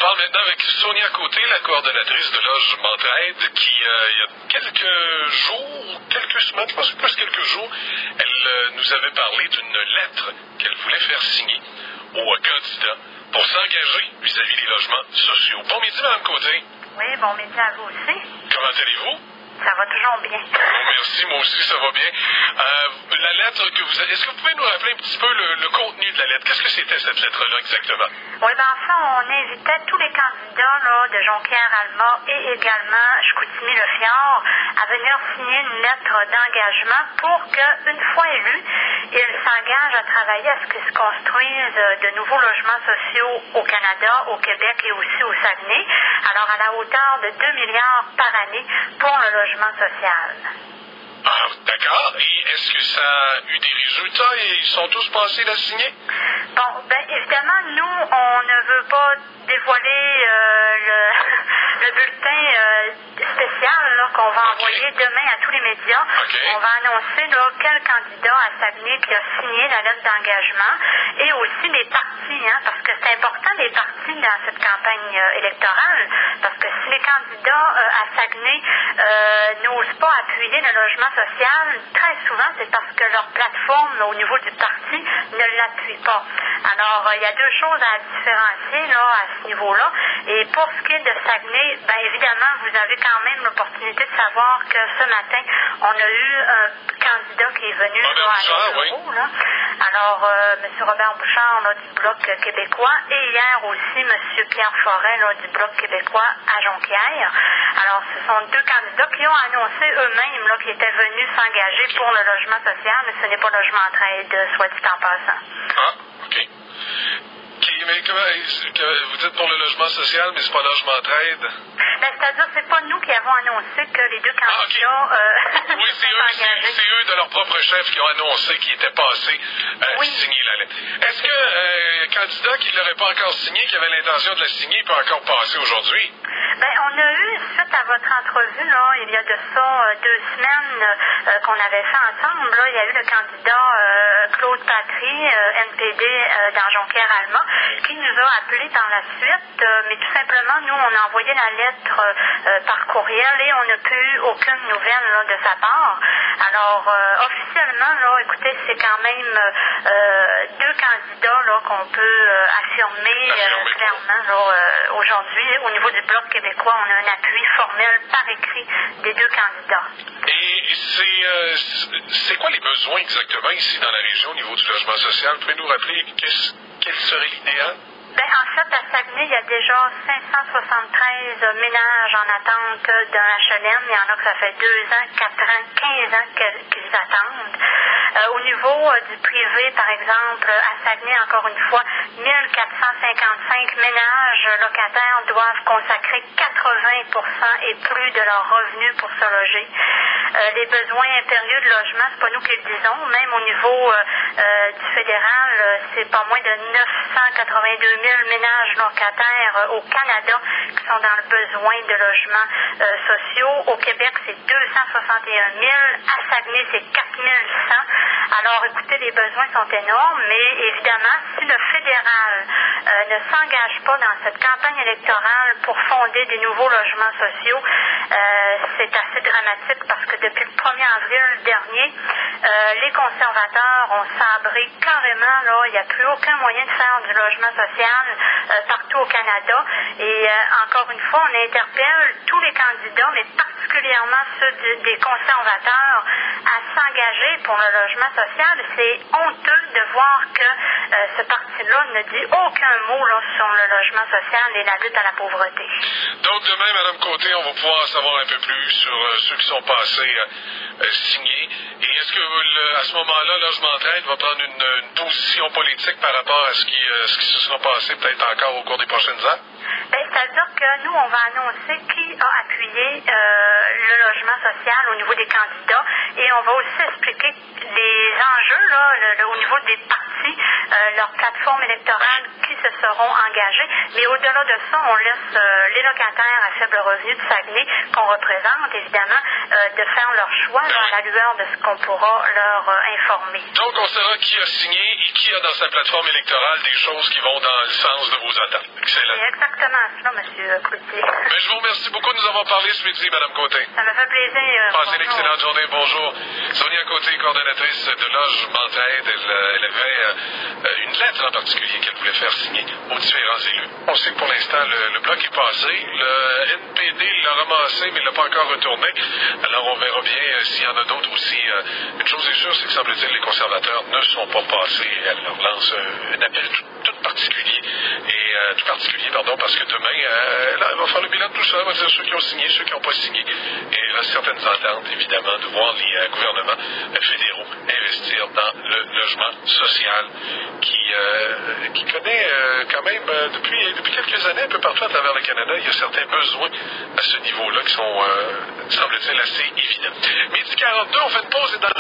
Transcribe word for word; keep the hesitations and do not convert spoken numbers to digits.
parle maintenant avec Sonia Côté, la coordonnatrice de Loge Mentraide, qui, euh, il y a quelques jours, quelques semaines, je pense que plus quelques jours, elle euh, nous avait parlé d'une lettre qu'elle voulait faire signer aux candidats pour s'engager vis-à-vis des logements sociaux. Bon midi, Mme Côté. Oui, bon midi à vous aussi. Comment allez-vous? Ça va toujours bien. Bon, merci, moi aussi, ça va bien. Euh, la lettre que vous avez... Est-ce que vous pouvez nous rappeler un petit peu le, le contenu de la lettre? Qu'est-ce que c'était, cette lettre-là, exactement? Oui, ben enfin, on invitait tous les candidats là, de Jonquière-Alma et également Chicoutimi-Le-Fjord à venir signer une lettre d'engagement pour qu'une fois élus, ils s'engagent à travailler à ce qu'ils se construisent de nouveaux logements sociaux au Canada, au Québec et aussi au Saguenay, alors à la hauteur de deux milliards par année pour le logement social. Ah, d'accord. Et est-ce que ça a eu des résultats et ils sont tous passés la signer? Bon, bien évidemment, nous, on ne veut pas dévoiler euh, le, le bulletin euh, spécial là, qu'on va okay. envoyer demain à tous les médias. Okay. On va annoncer là, quel candidat à Saguenay qui a signé la lettre d'engagement et aussi les partis, hein, parce que c'est important les partis dans cette campagne euh, électorale, parce que si les candidats euh, à Saguenay euh, n'osent pas appuyer le logement social, très souvent c'est parce que leur plateforme là, au niveau du parti ne l'appuie pas. Alors, euh, il y a deux choses à différencier là, à ce niveau-là. Et pour ce qui est de Saguenay, bien évidemment, vous avez quand même l'opportunité de savoir que ce matin, on a eu un candidat qui est venu Robert là, Bouchard, à oui. là. Alors, euh, M. Robert Bouchard là, du Bloc québécois et hier aussi M. Pierre Forêt là, du Bloc québécois à Jonquière. Alors, ce sont deux candidats qui ont annoncé eux-mêmes là, qu'ils étaient venus s'engager pour le logement social, mais ce n'est pas logement entraide, soit dit en passant. Ah, OK. Okay, mais comment, vous dites pour le logement social, mais c'est pas logement entraide? Ben, c'est-à-dire, c'est pas nous qui avons annoncé que les deux candidats ah, okay. euh, oui, c'est eux, c'est, c'est eux de leur propre chef qui ont annoncé qu'ils étaient passés à euh, oui. signer la lettre. Est-ce que euh, un candidat qui ne l'aurait pas encore signé, qui avait l'intention de la signer, peut encore passer aujourd'hui? Ben, on a eu, suite à votre entrevue, là, il y a de ça euh, deux semaines euh, qu'on avait fait ensemble, là, il y a eu le candidat euh, Claude Patry, euh, N P D euh, dans Jonquière-Alma, qui nous a appelé par la suite, euh, mais tout simplement, nous, on a envoyé la lettre euh, par courriel et on n'a plus eu aucune nouvelle là, de sa part. Alors, euh, officiellement, là, écoutez, c'est quand même euh, deux candidats là, qu'on peut euh, affirmer euh, clairement là, euh, aujourd'hui. Au niveau du Bloc québécois, on a un appui formel par écrit des deux candidats. Et c'est, euh, c'est quoi les besoins exactement ici dans la région au niveau du logement social? Vous pouvez nous rappeler quel serait l'idéal? Bien, en fait, à Saguenay, il y a déjà cinq cent soixante-treize ménages en attente d'un H L M. Il y en a que ça fait deux ans, quatre ans, quinze ans qu'ils attendent. Euh, au niveau euh, du privé, par exemple, à Saguenay, encore une fois, mille quatre cent cinquante-cinq ménages locataires doivent consacrer quatre-vingts pour cent et plus de leurs revenus pour se loger. Euh, les besoins impérieux de logement, c'est pas nous qui le disons, même au niveau euh, euh, du fédéral, euh, c'est pas moins de neuf cent quatre-vingt-deux mille ménages locataires euh, au Canada qui sont dans le besoin de logements euh, sociaux. Au Québec, c'est deux cent soixante et un mille. À Saguenay, c'est quatre mille cent. Alors, écoutez, les besoins sont énormes, mais évidemment, si le fédéral euh, ne s'engage pas dans cette campagne électorale pour fonder des nouveaux logements sociaux, euh, c'est assez dramatique parce que depuis le premier avril dernier, euh, les conservateurs ont sabré carrément, là, il n'y a plus aucun moyen de faire du logement social euh, partout au Canada. Et euh, encore une fois, on interpelle tous les candidats, mais particulièrement ceux de, des conservateurs, à s'engager pour le logement social. C'est honteux de voir que euh, ce parti-là ne dit aucun mot là, sur le logement social et la lutte à la pauvreté. Donc demain, Mme Côté, on va pouvoir en savoir un peu plus sur euh, ceux qui sont passés euh, euh, signés. Et est-ce que le, à ce moment-là, Logement Entraide va prendre une, une position politique par rapport à ce qui, euh, ce qui se sera passé peut-être encore au cours des prochaines heures? Bien, c'est-à-dire que nous, on va annoncer qui a appuyé euh, le logement social au niveau des candidats et on va aussi expliquer les enjeux là, le, le, au niveau des partis, euh, leur plateforme électorale, qui se seront engagés. Mais au-delà de ça, on laisse euh, les locataires à faible revenu de Saguenay, qu'on représente évidemment, euh, de faire leur choix là, à la lueur de ce qu'on pourra leur euh, informer. Donc, on saura qui a signé et qui a dans sa plateforme électorale des choses qui vont dans le sens de vos attentes. Excellent. C'est exactement cela, M. Cloutier. Mais je vous remercie beaucoup de nous avoir parlé ce midi, Mme Côté. Ça me fait plaisir. Passez une excellente journée. Bonjour. Sonia Côté, coordonnatrice de Loge Mentaide. Elle, elle avait euh, une lettre en particulier qu'elle voulait faire signer aux différents élus. On sait que pour l'instant, le, le bloc est passé. Le N P D l'a ramassé, mais il ne l'a pas encore retourné. Alors, on verra bien euh, s'il y en a d'autres aussi. Euh, une chose est sûre, c'est que, semble-t-il, les conservateurs ne sont pas passés. Elle leur lance euh, un appel tout, tout particulier. Et euh, tout particulier, pardon, parce que demain, euh, là, elle va faire le bilan de tout ça. Elle va dire ceux qui ont signé, ceux qui n'ont pas signé. Et il reste certaines ententes, évidemment, de voir les euh, gouvernements euh, fédéraux investir dans le logement social qui, euh, qui connaît euh, quand même, euh, depuis, depuis quelques années, un peu partout à travers le Canada, il y a certains besoins à ce niveau-là qui sont, euh, semble-t-il, assez évidents. Midi quarante-deux, on fait une pause et dans